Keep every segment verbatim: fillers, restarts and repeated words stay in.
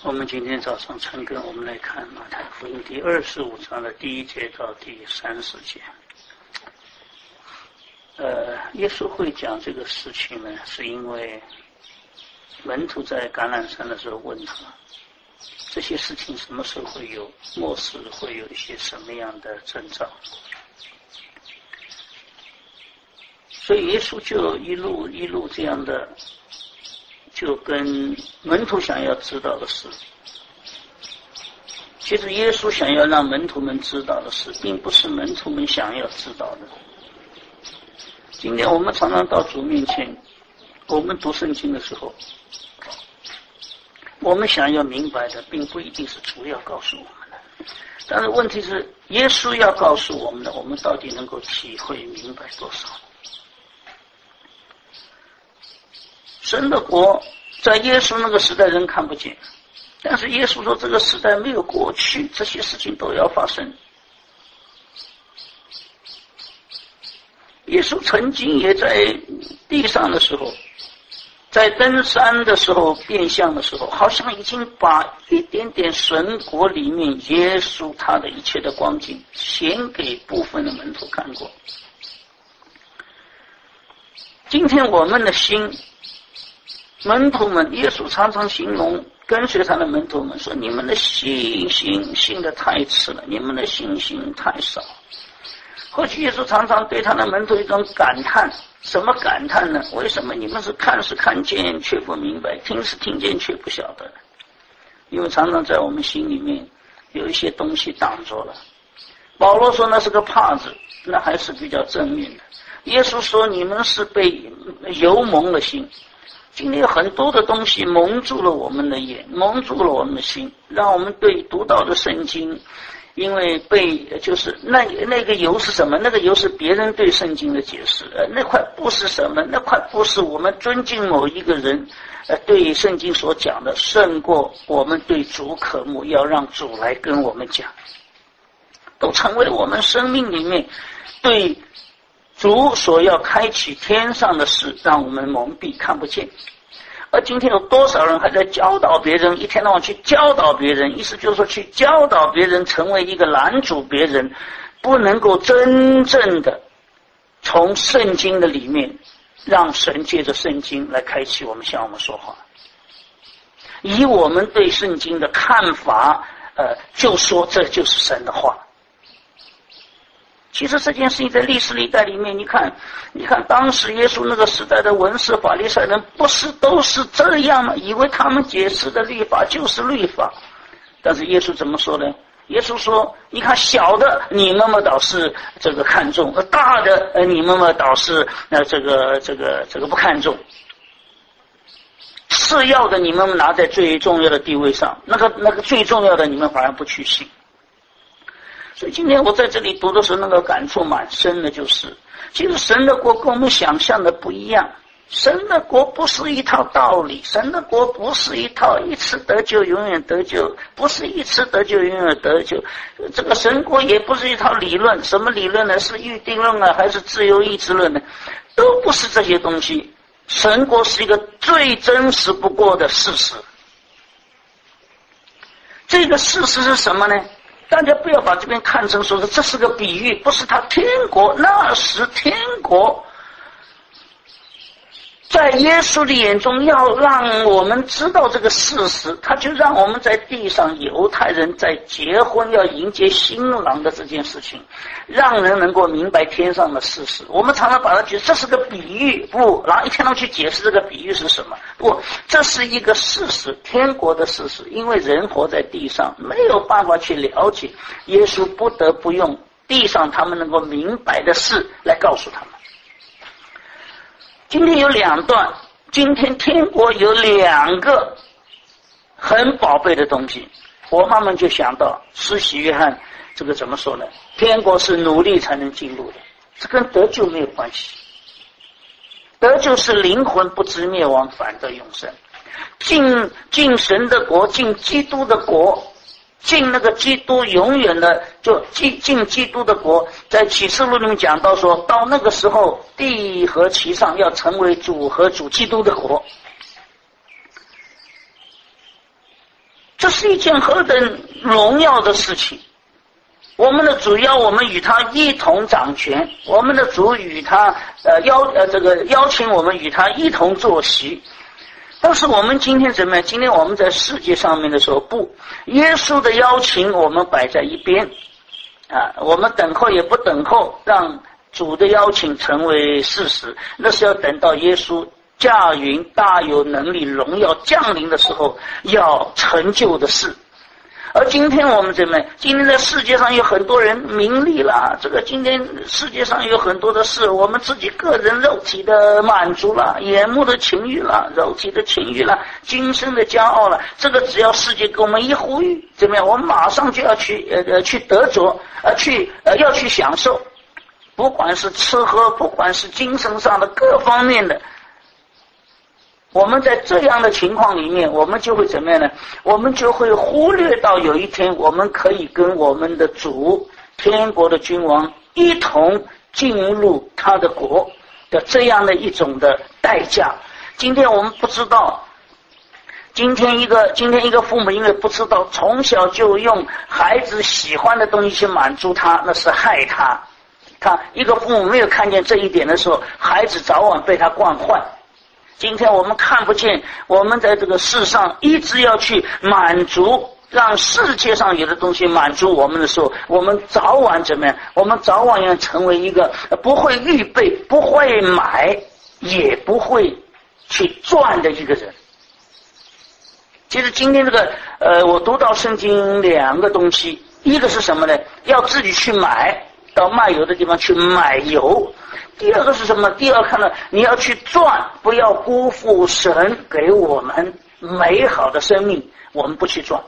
我们今天早上晨更，我们来看马太福音第二十五章的第一节到第三十节。呃，耶稣会讲这个事情呢，是因为门徒在橄榄山的时候问他，这些事情什么时候会有，末世会有一些什么样的征兆。所以耶稣就一路一路这样的，就跟门徒想要知道的事。其实耶稣想要让门徒们知道的事，并不是门徒们想要知道的。今天我们常常到主面前，我们读圣经的时候，我们想要明白的并不一定是主要告诉我们的，但是问题是耶稣要告诉我们的，我们到底能够体会明白多少？神的国在耶稣那个时代人看不见，但是耶稣说这个时代没有过去，这些事情都要发生。耶稣曾经也在地上的时候，在登山的时候变相的时候，好像已经把一点点神国里面耶稣他的一切的光景显给部分的门徒看过。今天我们的心，门徒们，耶稣常常形容跟随他的门徒们说，你们的信心信得太迟了，你们的信心太少。或许耶稣常常对他的门徒一种感叹，什么感叹呢？为什么你们是看是看见却不明白，听是听见却不晓得？因为常常在我们心里面有一些东西挡着了。保罗说那是个帕子，那还是比较正面的。耶稣说你们是被油蒙了心。今天有很多的东西蒙住了我们的眼，蒙住了我们的心，让我们对读到的圣经，因为被就是那那个油是什么？那个油是别人对圣经的解释，呃，那块布是什么？那块布是我们尊敬某一个人，呃，对圣经所讲的胜过我们对主渴慕，要让主来跟我们讲，都成为我们生命里面对主所要开启天上的事，让我们蒙蔽看不见。而今天有多少人还在教导别人，一天到晚去教导别人，意思就是说去教导别人，成为一个拦阻别人，不能够真正的从圣经的里面让神借着圣经来开启我们，向我们说话。以我们对圣经的看法，呃，就说这就是神的话。其实这件事情在历史历代里面，你看你看当时耶稣那个时代的文士法利赛人不是都是这样吗？以为他们解释的律法就是律法。但是耶稣怎么说呢？耶稣说你看小的你们嘛倒是这个看重，大的呃你们嘛倒是呃这个这个这个不看重，次要的你们拿在最重要的地位上，那个那个最重要的你们反而不去信。所以今天我在这里读的时候，那个感触蛮深的，就是其实神的国跟我们想象的不一样。神的国不是一套道理，神的国不是一套一次得救永远得救，不是一次得救永远得救。这个神国也不是一套理论，什么理论呢？是预定论啊，还是自由意志论呢？都不是这些东西。神国是一个最真实不过的事实。这个事实是什么呢？大家不要把这边看成说是这是个比喻，不是他天国，那时天国在耶稣的眼中要让我们知道这个事实，他就让我们在地上犹太人在结婚要迎接新郎的这件事情，让人能够明白天上的事实。我们常常把它觉得这是个比喻，不，然后一天到晚去解释这个比喻是什么，不，这是一个事实，天国的事实。因为人活在地上没有办法去了解，耶稣不得不用地上他们能够明白的事来告诉他们。今天有两段，今天天国有两个很宝贝的东西，我慢慢就想到施洗约翰这个怎么说呢？天国是努力才能进入的，这跟得救没有关系。得救是灵魂不知灭亡，反得永生。进进神的国，进基督的国，进那个基督永远的就进进基督的国。在启示录里面讲到说，到那个时候地和其上要成为主和主基督的国。 是一件何等荣耀的事情。我们的主要我们与他一同掌权，我们的主与他呃邀呃这个邀请我们与他一同坐席。但是我们今天怎么样？今天我们在世界上面的时候，不，耶稣的邀请我们摆在一边啊，我们等候也不等候，让主的邀请成为事实，那是要等到耶稣驾云大有能力荣耀降临的时候要成就的事。而今天我们怎么样？今天在世界上有很多人名利了，这个今天世界上有很多的事，我们自己个人肉体的满足了，眼目的情欲了，肉体的情欲了，今生的骄傲了，这个只要世界给我们一呼吁，怎么样？我们马上就要去呃呃去得着，呃去呃要去享受，不管是吃喝，不管是精神上的各方面的。我们在这样的情况里面，我们就会怎么样呢？我们就会忽略到有一天我们可以跟我们的主天国的君王一同进入他的国的这样的一种的代价。今天我们不知道，今天一个今天一个父母因为不知道，从小就用孩子喜欢的东西去满足他，那是害他。他一个父母没有看见这一点的时候，孩子早晚被他惯坏。今天我们看不见，我们在这个世上一直要去满足，让世界上有的东西满足我们的时候，我们早晚怎么样？我们早晚要成为一个不会预备、不会买、也不会去赚的一个人。其实今天这个呃，我读到圣经两个东西，一个是什么呢？要自己去买，到卖油的地方去买油。第二个是什么？第二看到你要去赚，不要辜负神给我们美好的生命，我们不去赚。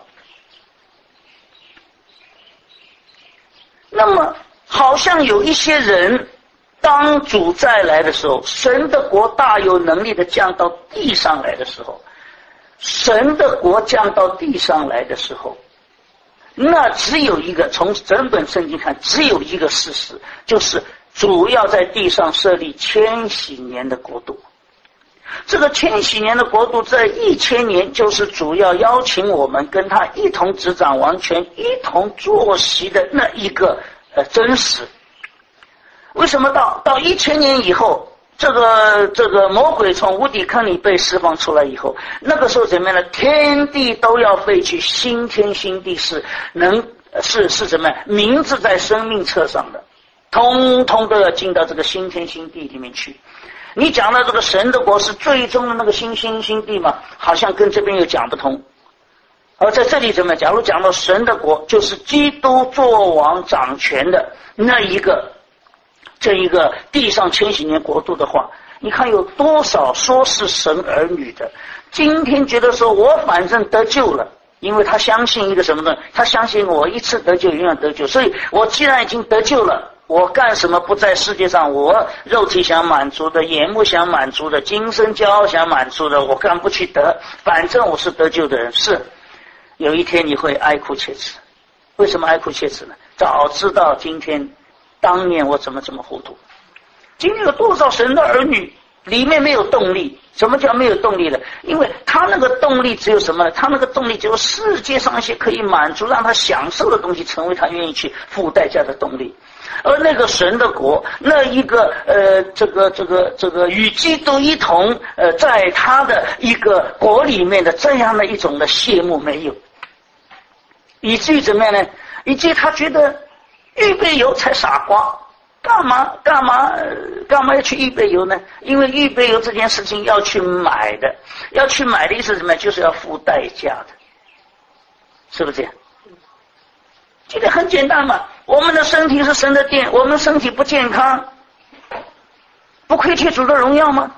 那么好像有一些人，当主再来的时候，神的国大有能力的降到地上来的时候，神的国降到地上来的时候，那只有一个，从整本圣经看，只有一个事实，就是主要在地上设立千禧年的国度。这个千禧年的国度在一千年，就是主要邀请我们跟他一同执掌王权，一同坐席的那一个呃真实。为什么到到一千年以后，这个这个魔鬼从无底坑里被释放出来以后，那个时候怎么样呢？天地都要废去，新天新地是能是是怎么样？名字在生命册上的，通通都要进到这个新天新地里面去。你讲到这个神的国是最终的那个新新新地嘛，好像跟这边又讲不通。而在这里怎么样？假如讲到神的国，就是基督作王掌权的那一个这一个地上千禧年国度的话，你看有多少说是神儿女的，今天觉得说我反正得救了，因为他相信一个什么呢？他相信我一次得救永远得救，所以我既然已经得救了，我干什么不在世界上我肉体想满足的，眼目想满足的，今生骄傲想满足的，我干不去得，反正我是得救的人。是有一天你会哀哭切齿。为什么哀哭切齿呢？早知道今天当年我怎么这么糊涂。今天有多少神的儿女里面没有动力？什么叫没有动力的？因为他那个动力只有什么呢？他那个动力只有世界上一些可以满足让他享受的东西，成为他愿意去付代价的动力。而那个神的国，那一个呃这个这个这个与基督一同呃在他的一个国里面的这样的一种的谢幕没有，以至于怎么样呢？以至于他觉得预备油才傻瓜，干嘛干嘛干嘛要去预备油呢？因为预备油这件事情要去买的，要去买的意思是什么？就是要付代价的，是不是这样？这个很简单嘛，我们的身体是神的殿，我们身体不健康，不亏缺主的荣耀吗？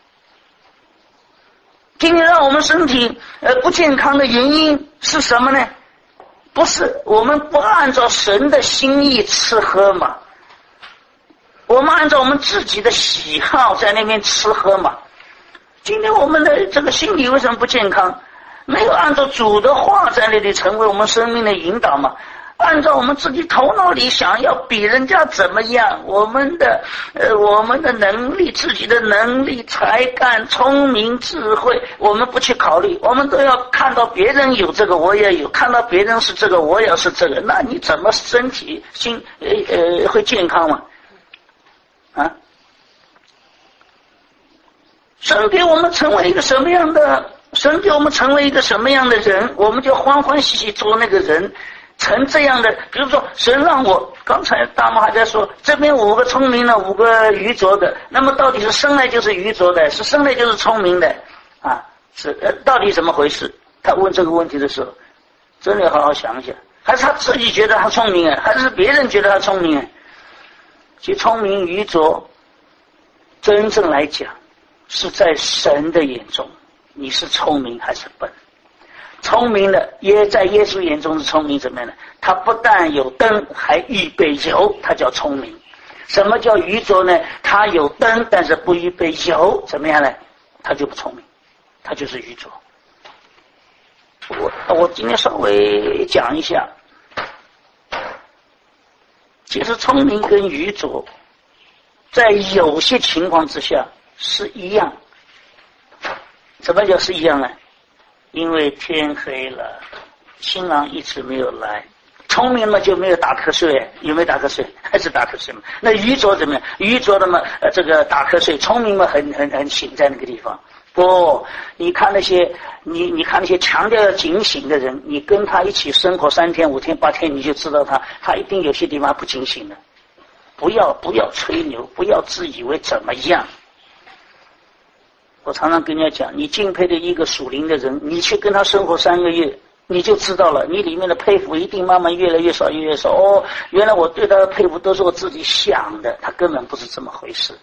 今天让我们身体呃不健康的原因是什么呢？不是我们不按照神的心意吃喝嘛，我们按照我们自己的喜好在那边吃喝嘛。今天我们的这个心理为什么不健康？没有按照主的话在那里成为我们生命的引导嘛。 按照我们自己头脑里想要比人家怎么样，我们的呃我们的能力，自己的能力、才干、聪明、智慧，我们不去考虑，我们都要看到别人有这个我也有，看到别人是这个我也是这个，那你怎么身体心呃呃会健康吗？啊？神给我们成为一个什么样的？神给我们成为一个什么样的人，我们就欢欢喜喜做那个人。成这样的，比如说神让我，刚才大妈还在说这边五个聪明的，五个愚拙的，那么到底是生来就是愚拙的，是生来就是聪明的啊？是呃，到底怎么回事？他问这个问题的时候，真的要好好想想，还是他自己觉得他聪明啊，还是别人觉得他聪明啊？其实聪明愚拙，真正来讲是在神的眼中，你是聪明还是笨？聪明的也在耶稣眼中是聪明，怎么样呢？他不但有灯，还预备油，他叫聪明。什么叫愚拙呢？他有灯，但是不预备油，怎么样呢？他就不聪明，他就是愚拙。我我今天稍微讲一下，其实聪明跟愚拙在有些情况之下是一样。什么叫是一样呢？因为天黑了，新郎一直没有来，聪明嘛就没有打瞌睡，有没有打瞌睡？还是打瞌睡嘛？那愚拙怎么样？愚拙的嘛，呃，这个打瞌睡，聪明嘛很很很醒在那个地方。不，你看那些你你看那些强调要警醒的人，你跟他一起生活三天五天八天，你就知道他他一定有些地方不警醒的。不要不要吹牛，不要自以为怎么样。我常常跟人家讲，你敬佩的一个属灵的人，你去跟他生活三个月，你就知道了，你里面的佩服一定慢慢越来越少越来越少。哦，原来我对他的佩服都是我自己想的，他根本不是这么回事。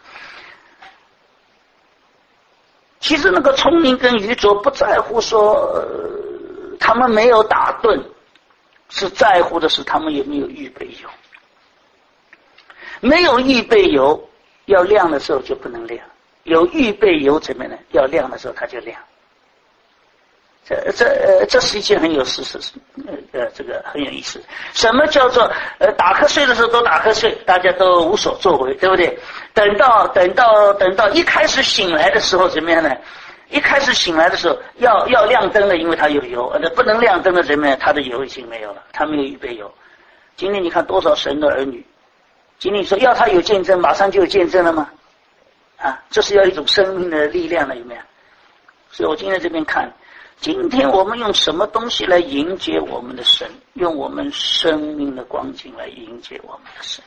其实那个聪明跟愚拙不在乎说、呃、他们没有打盹，是在乎的是他们有没有预备油。没有预备油，要亮的时候就不能亮。有预备油怎么呢？要亮的时候它就亮。这这呃，这是一件很有事实，呃呃，这个很有意思。什么叫做呃打瞌睡的时候都打瞌睡，大家都无所作为，对不对？等到等到等到一开始醒来的时候怎么样呢？一开始醒来的时候要要亮灯了，因为它有油；呃，不能亮灯的怎么样？它的油已经没有了，它没有预备油。今天你看多少神的儿女，今天你说要他有见证，马上就有见证了吗？啊，这是要一种生命的力量了，有没有？所以我今天这边看，今天我们用什么东西来迎接我们的神？用我们生命的光景来迎接我们的神。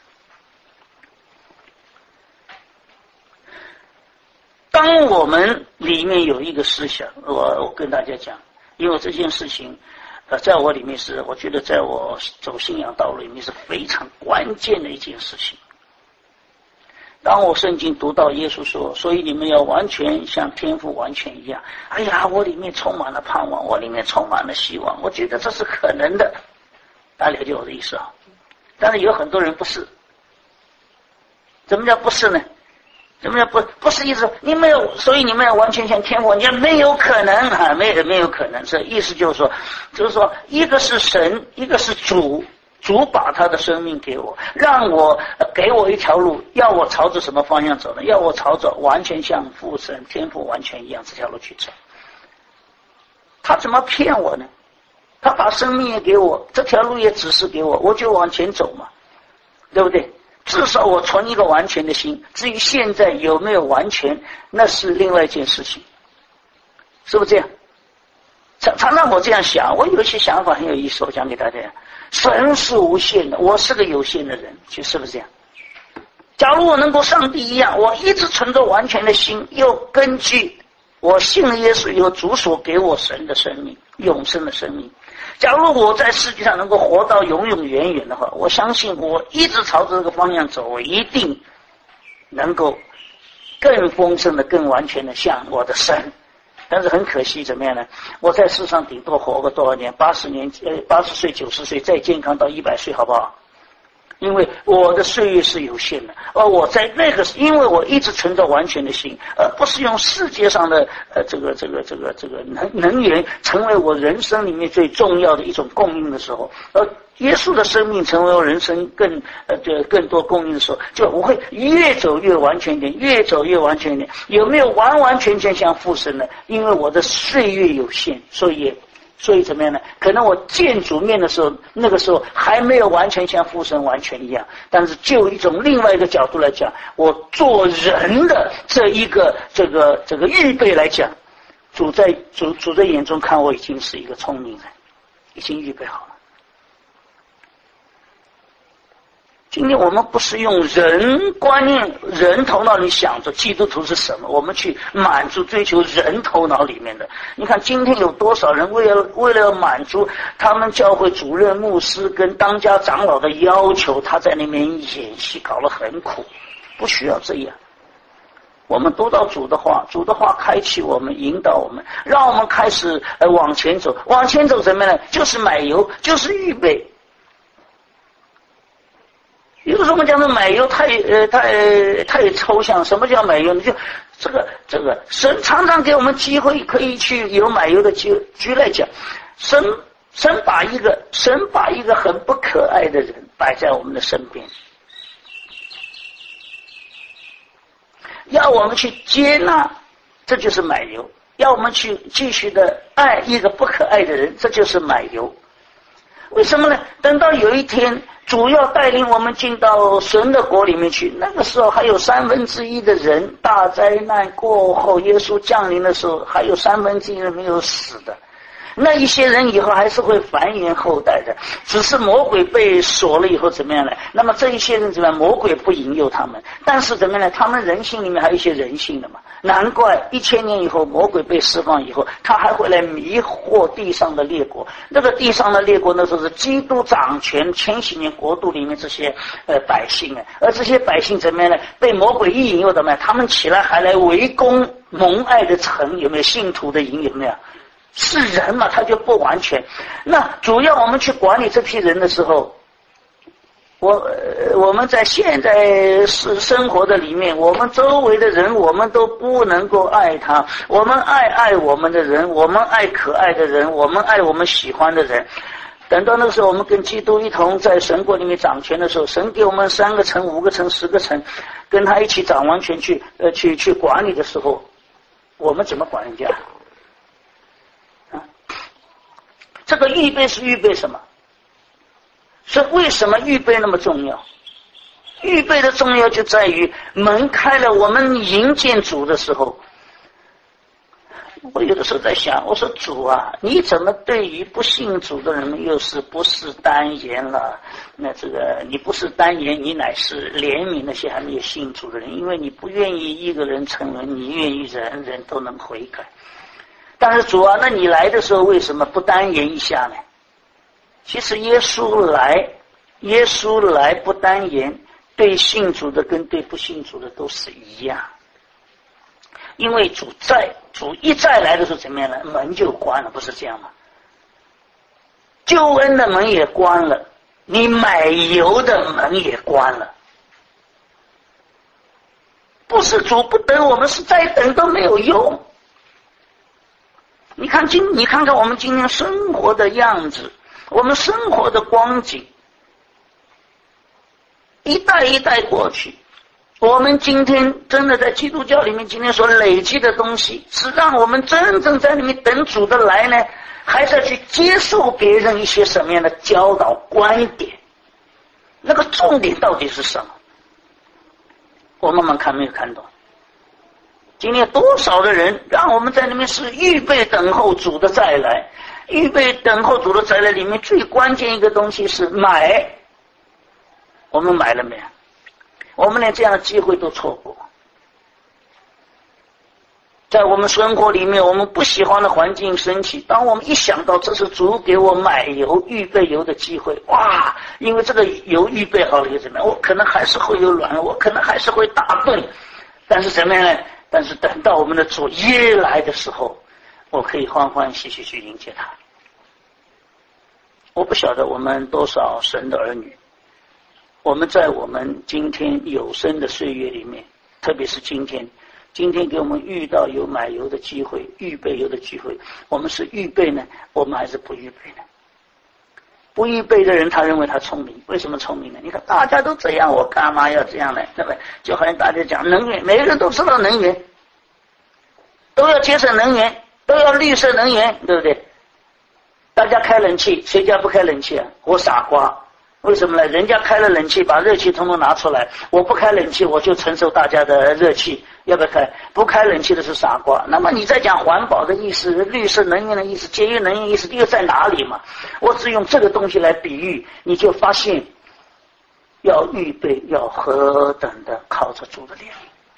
当我们里面有一个思想，我我跟大家讲，因为这件事情，呃，在我里面是，我觉得在我走信仰道路里面是非常关键的一件事情。当我圣经读到耶稣说，所以你们要完全像天父完全一样。哎呀，我里面充满了盼望，我里面充满了希望，我觉得这是可能的。大家了解我的意思啊？但是有很多人不是。怎么叫不是呢？怎么叫不不是意思？你没有，所以你们要完全像天父，你没有可能啊，没有没有可能。这意思就是说，就是说，一个是神，一个是主。主把他的生命给我，让我给我一条路，要我朝着什么方向走呢？要我朝着完全像父神天父完全一样这条路去走。他怎么骗我呢？他把生命也给我，这条路也指示给我，我就往前走嘛，对不对？至少我存一个完全的心。至于现在有没有完全，那是另外一件事情，是不是这样？常常让我这样想，我有一些想法很有意思，我讲给大家。神是无限的，我是个有限的人，就是不是这样？假如我能够上帝一样，我一直存着完全的心，又根据我信了耶稣以后主所给我神的生命，永生的生命。假如我在世界上能够活到永永远远的话，我相信我一直朝着这个方向走，我一定能够更丰盛的、更完全的像我的神。但是很可惜，怎么样呢？我在世上顶多活个多少年？八十年，呃，八十岁、九十岁，再健康到一百岁，好不好？ 因为我的岁月是有限的，而我在那个，因为我一直存着完全的心，而不是用世界上的呃这个这个这个这个能能源成为我人生里面最重要的一种供应的时候，而耶稣的生命成为我人生更呃这更多供应的时候，就我会越走越完全一点，越走越完全一点。有没有完完全全像父神呢？因为我的岁月有限，所以所以怎么样呢？可能我见主面的时候，那个时候还没有完全像父神完全一样，但是就一种另外一个角度来讲，我做人的这一个这个这个预备来讲，主在主主在眼中看我已经是一个聪明人，已经预备好了。今天我们不是用人观念、人头脑里想着基督徒是什么，我们去满足追求人头脑里面的。你看今天有多少人为了为了满足他们教会主任牧师跟当家长老的要求，他在那边演戏，搞得很苦。不需要这样。我们读到主的话，主的话开启我们，引导我们，让我们开始呃往前走。往前走怎么样呢？就是买油，就是预备。有的时候我们讲的买油太呃太太抽象，什么叫买油呢？就这个这个神常常给我们机会可以去有买油的机会。举来讲，神神把一个神把一个很不可爱的人摆在我们的身边，要我们去接纳，这就是买油；要我们去继续的爱一个不可爱的人，这就是买油。为什么呢？等到有一天主要带领我们进到神的国里面去，那个时候还有三分之一的人，大灾难过后耶稣降临的时候，还有三分之一人没有死的。那一些人以后还是会繁衍后代的，只是魔鬼被锁了以后怎么样呢？那么这一些人怎么样？魔鬼不引诱他们，但是怎么样呢？他们人性里面还有一些人性的嘛。难怪一千年以后魔鬼被释放以后，他还会来迷惑地上的列国。那个地上的列国那时候是基督掌权千禧年国度里面这些呃百姓啊，而这些百姓怎么样呢？被魔鬼一引诱怎么样？他们起来还来围攻蒙爱的城，有没有信徒的营？有没有？是人嘛，他就不完全。那主要我们去管理这批人的时候，我呃我们在现在是生活的里面，我们周围的人我们都不能够爱他，我们爱爱我们的人，我们爱可爱的人，我们爱我们喜欢的人。等到那个时候我们跟基督一同在神国里面掌权的时候，神给我们三个城、五个城、十个城，跟他一起掌完权去呃去去管理的时候，我们怎么管人家？这个预备是预备什么？是为什么预备那么重要？预备的重要就在于门开了，我们迎接主的时候，我有的时候在想，我说主啊，你怎么对于不信主的人又是不是单言了？那这个你不是单言，你乃是怜悯那些还没有信主的人，因为你不愿意一个人沉沦，你愿意人人都能悔改。但是主啊，那你来的时候为什么不单言一下呢？其实耶稣来，耶稣来不单言，对信主的跟对不信主的都是一样。因为主在，主一再来的时候怎么样呢？门就关了，不是这样吗？救恩的门也关了，你买油的门也关了。不是主不等我们，是再等都没有用。你看今你看看我们今天生活的样子，我们生活的光景，一代一代过去，我们今天真的在基督教里面今天所累积的东西，是让我们真正在里面等主的来呢，还是要去接受别人一些什么样的教导观点？那个重点到底是什么？我慢慢看，没有看懂。今天多少的人让我们在里面是预备等候主的再来，预备等候主的再来里面最关键一个东西是买。我们买了没有？我们连这样的机会都错过。在我们生活里面，我们不喜欢的环境升起，当我们一想到这是主给我买油预备油的机会，哇，因为这个油预备好了又怎么样？我可能还是会有软，我可能还是会打盹，但是怎么样呢？但是等到我们的主耶来的时候，我可以欢欢喜喜去迎接他。我不晓得我们多少神的儿女， 我们在我们今天有生的岁月里面，特别是今天今天给我们遇到有买油的机会，预备油的机会，我们是预备呢，我们还是不预备呢？不预备的人他认为他聪明，为什么聪明呢？你看大家都这样，我干嘛要这样呢？对不对？就好像大家讲能源，每个人都知道能源，都要节省能源，都要绿色能源，对不对？大家开冷气，谁家不开冷气啊？我傻瓜，为什么呢？人家开了冷气，把热气统统拿出来，我不开冷气，我就承受大家的热气，要不要开？不开冷气的是傻瓜。那么你在讲环保的意思、绿色能源的意思、节约能源意思，又在哪里嘛？我只用这个东西来比喻，你就发现要预备，要何等的靠着主的怜悯。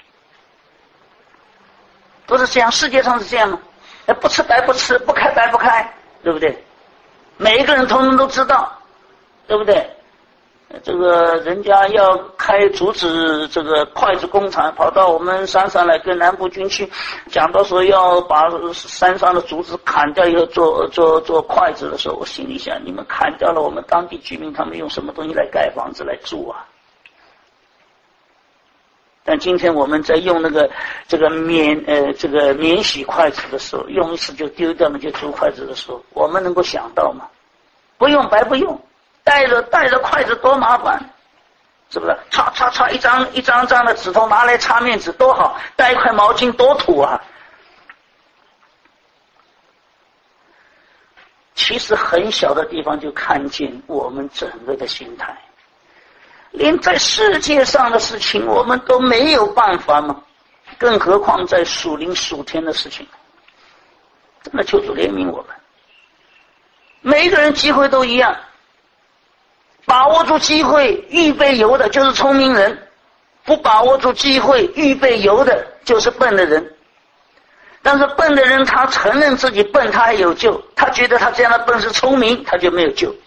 不是这样，世界上是这样吗？不吃白不吃，不开白不开，对不对？每一个人通通都知道，对不对？这个人家要开阻止这个筷子工厂，跑到我们山上来跟南部军区讲到说要把山上的竹子砍掉以后做做做筷子的时候，我心里想，你们砍掉了我们当地居民，他们用什么东西来盖房子来住啊？但今天我们在用那个这个免呃这个免洗筷子的时候，用一次就丢掉那些竹筷子的时候，我们能够想到吗？不用白不用，带着带着筷子多麻烦，是不是？擦擦擦，一张一张张的指头拿来擦面纸多好，带一块毛巾多土啊！其实很小的地方就看见我们整个的心态。连在世界上的事情我们都没有办法吗？更何况在属灵属天的事情。真的求主怜悯我们。每一个人机会都一样，把握住机会预备油的就是聪明人，不把握住机会预备油的就是笨的人。但是笨的人他承认自己笨，他还有救，他觉得他这样的笨是聪明，他就没有救。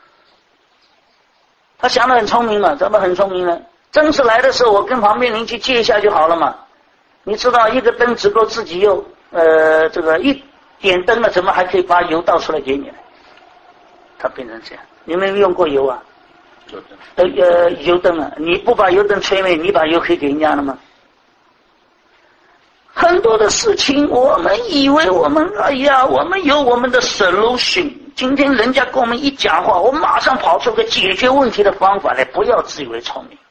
他想得很聪明嘛，怎么很聪明呢？真是来的时候我跟旁边邻居借一下就好了嘛。你知道一个灯只够自己用，呃，这个一点灯了，怎么还可以把油倒出来给你呢？他变成这样。你们用过油啊？呃呃，油灯啊，你不把油灯吹灭，你把油可以给人家了吗？很多的事情我们以为我们哎呀我们有我们的 solution， 今天人家跟我们一讲话，我马上跑出个解决问题的方法来，不要自以为聪明。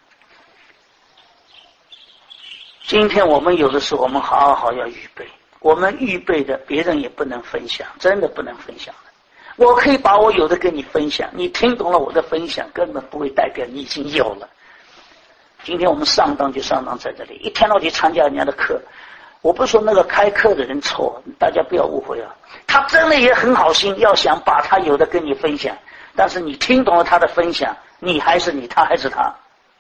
今天我们有的时候我们好好要预备，我们预备的别人也不能分享，真的不能分享的。我可以把我有的跟你分享，你听懂了我的分享根本不会代表你已经有了。今天我们上当就上当在这里，一天到晚去参加人家的课。我不是说那个开课的人错，大家不要误会啊，他真的也很好心，要想把他有的跟你分享，但是你听懂了他的分享，你还是你，他还是他。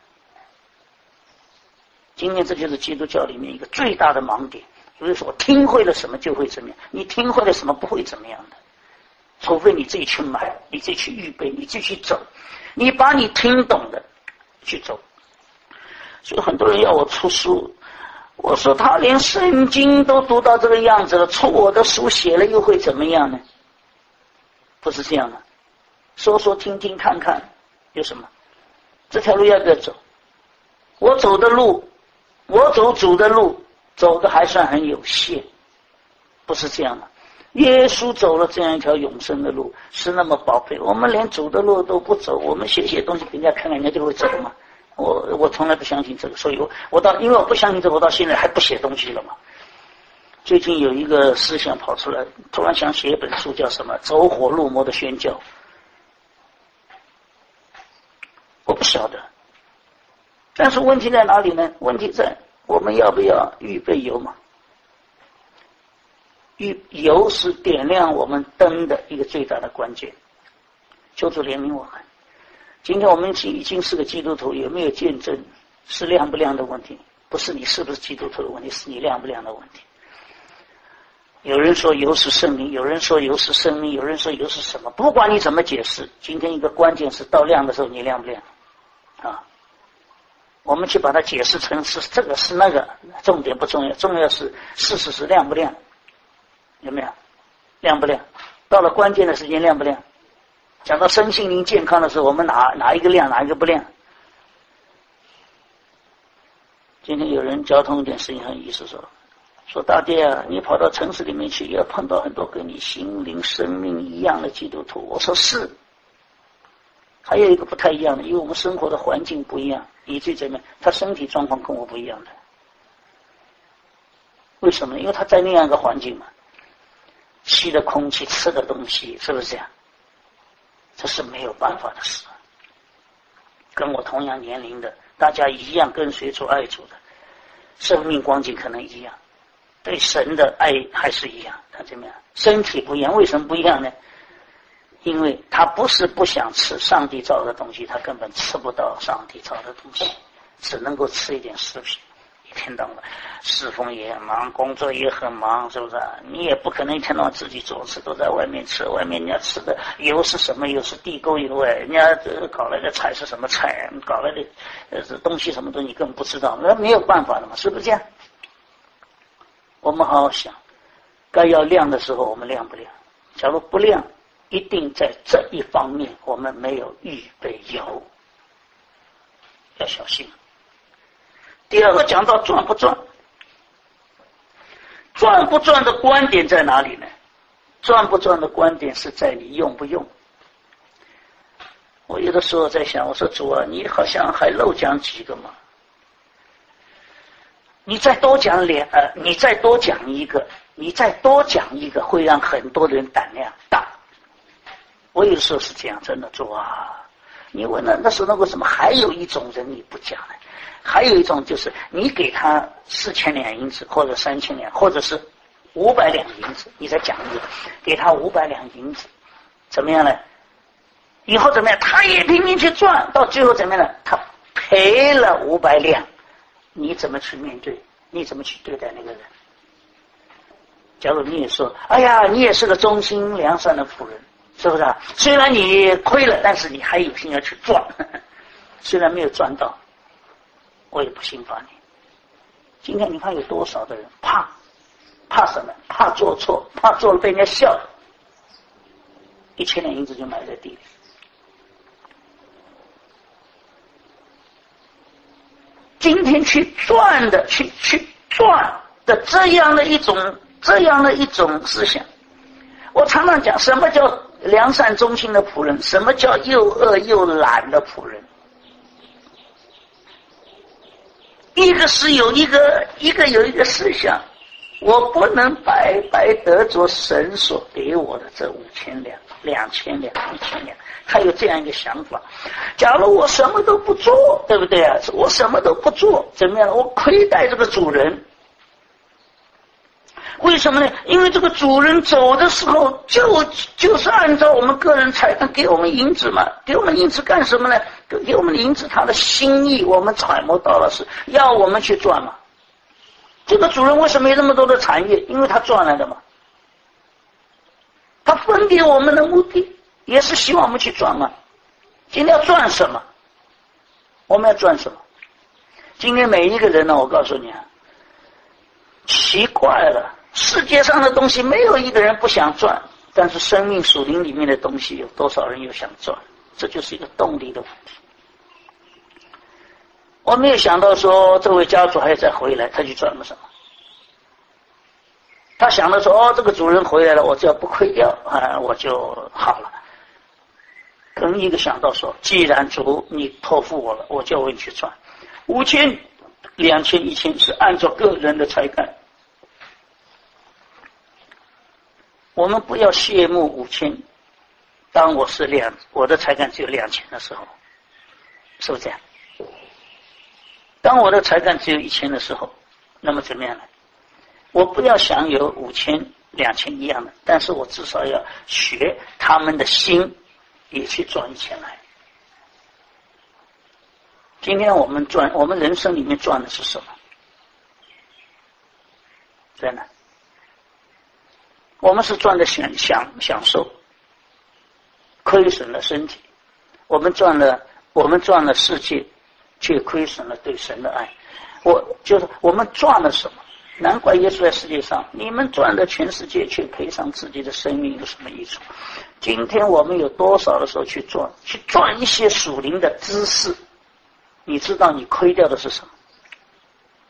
今天这就是基督教里面一个最大的盲点，就是说听会了什么就会怎么样，你听会了什么不会怎么样的，除非你自己去买，你自己去预备，你自己去走，你把你听懂的去走。所以很多人要我出书，我说他连圣经都读到这个样子了，出我的书写了又会怎么样呢？不是这样的，说说听听看看有什么？这条路要不要走？我走的路，我走主的路，走的还算很有限，不是这样的。耶稣走了这样一条永生的路，是那么宝贝，我们连主的路都不走，我们写写东西给人家看看，人家就会走吗？我我从来不相信这个，所以我我到因为我不相信这个，我到现在还不写东西了嘛。最近有一个思想跑出来，突然想写一本书，叫什么？走火入魔的宣教。我不晓得，但是问题在哪里呢？问题在我们要不要预备油嘛？预油是点亮我们灯的一个最大的关键。求主怜悯我们。今天我们已经是个基督徒，有没有见证是亮不亮的问题，不是你是不是基督徒的问题，是你亮不亮的问题。有人说油是圣灵，有人说油是生命，有人说油是什么，不管你怎么解释，今天一个关键是到亮的时候你亮不亮啊？我们去把它解释成是这个是那个，重点不重要，重要是事实是亮不亮，有没有亮不亮？到了关键的时间亮不亮？讲到身心灵健康的时候，我们哪哪一个亮，哪一个不亮？ 今天有人交通一点事情很有意思说，说大爹啊，你跑到城市里面去，也要碰到很多跟你心灵生命一样的基督徒。我说是。还有一个不太一样的，因为我们生活的环境不一样，以至于怎么样，他身体状况跟我不一样的。为什么？因为他在那样一个环境嘛，吸的空气，吃的东西，是不是这样？这是没有办法的事。跟我同样年龄的，大家一样跟随主爱主的，生命光景可能一样，对神的爱还是一样。他怎么样？身体不一样，为什么不一样呢？因为他不是不想吃上帝造的东西，他根本吃不到上帝造的东西，只能够吃一点食品。一天到晚侍奉也忙，工作也很忙，是不是？你也不可能一天到晚自己做吃，都在外面吃。外面人家吃的油是什么油？是地沟油哎，人家搞来的菜是什么菜？搞来的呃东西什么东西你根本不知道，那没有办法的嘛，是不是这样？我们好好想，该要亮的时候我们亮不亮？假如不亮，一定在这一方面我们没有预备油，要小心。第二个讲到赚不赚，赚不赚的观点在哪里呢？赚不赚的观点是在你用不用。我有的时候在想，我说主啊，你好像还漏讲几个嘛？你再多讲两呃，你再多讲一个，你再多讲一个，会让很多人胆量大。我有时候是这样，真的主啊，你问了那时候那为什么还有一种人你不讲呢？还有一种就是你给他四千两银子，或者三千两，或者是五百两银子，你再讲一个，给他五百两银子，怎么样呢？以后怎么样？他也拼命去赚，到最后怎么样呢？他赔了五百两，你怎么去面对？你怎么去对待那个人？假如你也说，哎呀，你也是个忠心良善的仆人，是不是啊？虽然你亏了，但是你还有心要去赚，呵呵，虽然没有赚到，我也不心烦你。今天你看有多少的人怕，怕什么？怕做错，怕做了被人家笑，一千两银子就埋在地里。今天去赚的，去去赚的这样的一种这样的一种思想，我常常讲，什么叫良善忠心的仆人？什么叫又恶又懒的仆人？一个是有一个一个有一个思想，我不能白白得着神所给我的这五千两、两千两、一千两。他有这样一个想法，假如我什么都不做，对不对啊？我什么都不做，怎么样？我亏待这个主人。为什么呢？因为这个主人走的时候就就是按照我们个人财产给我们银子嘛，给我们银子干什么呢？给我们的银子，他的心意我们揣摩到了，是要我们去赚嘛。这个主人为什么有那么多的产业？因为他赚来的嘛。他分给我们的目的也是希望我们去赚嘛。今天要赚什么？我们要赚什么？今天每一个人呢，我告诉你啊，奇怪了，世界上的东西没有一个人不想赚，但是生命属灵里面的东西有多少人又想赚？这就是一个动力的问题。我没有想到说这位家主还要再回来，他去赚了什么？他想的说，哦，这个主人回来了，我只要不亏掉啊，我就好了。更一个想到说，既然主你托付我了，我就为你去赚。五千、两千、一千是按照个人的才干。我们不要羡慕五千，当我是两，我的才干只有两千的时候，是不是这样？当我的才干只有一千的时候，那么怎么样呢？我不要想有五千、两千一样的，但是我至少要学他们的心，也去赚一千来。今天我们赚，我们人生里面赚的是什么？真的，我们是赚的享享享受，亏损了身体；我们赚了，我们赚了世界，却亏损了对神的爱。我就是我们赚了什么？难怪耶稣在世界上，你们赚了全世界，却赔上自己的生命，有什么益处？今天我们有多少的时候去赚，去赚一些属灵的知识？你知道你亏掉的是什么？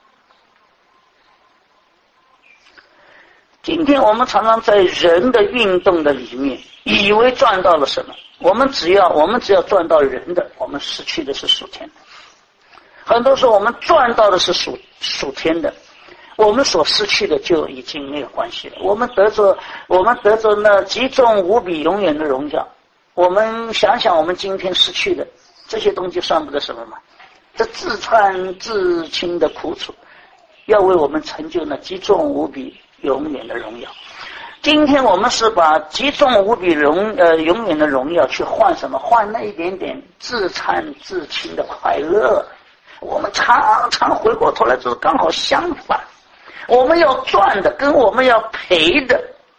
今天我们常常在人的运动的里面，以为赚到了什么，我们只要我们只要赚到人的，我们失去的是属天的。很多时候我们赚到的是属属天的，我们所失去的就已经没有关系了。我们得着我们得着那极重无比永远的荣耀。我们想想我们今天失去的这些东西算不得什么吗？这自创自清的苦楚，要为我们成就那极重无比永远的荣耀。今天我们是把极重无比荣呃永远的荣耀去换什么？换那一点点自惭自清的快乐。我们常常回过头来就是刚好相反，我们要赚的跟我们要赔的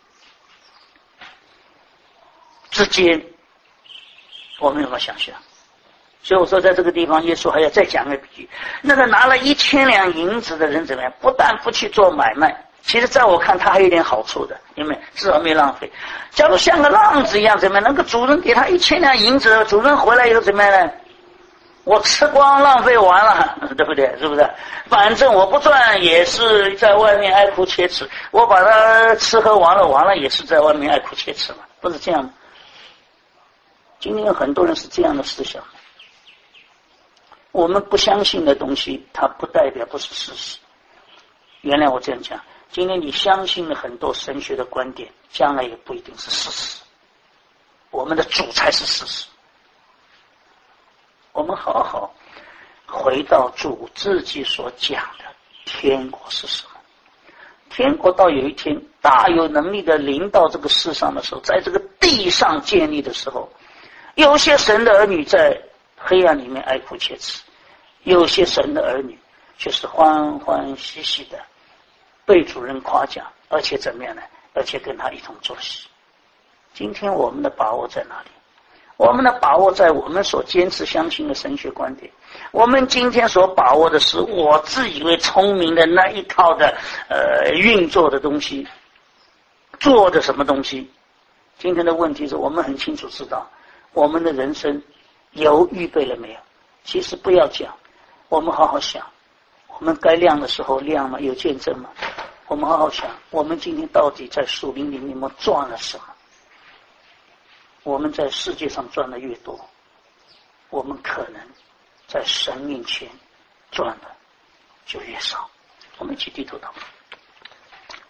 之间，我们有没有想象？所以我说在这个地方耶稣还要再讲个比喻，那个拿了一千两银子的人怎么样？不但不去做买卖，其实在我看他还有点好处的，因为至少没浪费。假如像个浪子一样怎么样？那个主人给他一千两银子，主人回来以后怎么样呢？我吃光浪费完了，对不对？是不是？反正我不赚也是在外面爱哭切齿，我把它吃喝完了，完了也是在外面爱哭切齿嘛，不是这样吗？今天有很多人是这样的思想。我们不相信的东西，它不代表不是事实。原谅我这样讲，今天你相信了很多神学的观点，将来也不一定是事实。我们的主才是事实。我们好好回到主自己所讲的天国是什么。天国到有一天大有能力的临到这个世上的时候，在这个地上建立的时候，有些神的儿女在黑暗里面哀哭切齿，有些神的儿女却是欢欢喜喜的被主人夸奖，而且怎么样呢？而且跟他一同作喜。今天我们的把握在哪里？我们的把握在我们所坚持相信的神学观点。我们今天所把握的是我自以为聪明的那一套的呃运作的东西，做的什么东西。今天的问题是我们很清楚知道我们的人生有预备了没有。其实不要讲，我们好好想，我们该亮的时候亮吗？有见证吗？我们好好想，我们今天到底在属灵里面赚了什么？我们在世界上赚的越多，我们可能在神面前赚的就越少。我们一起低头祷告。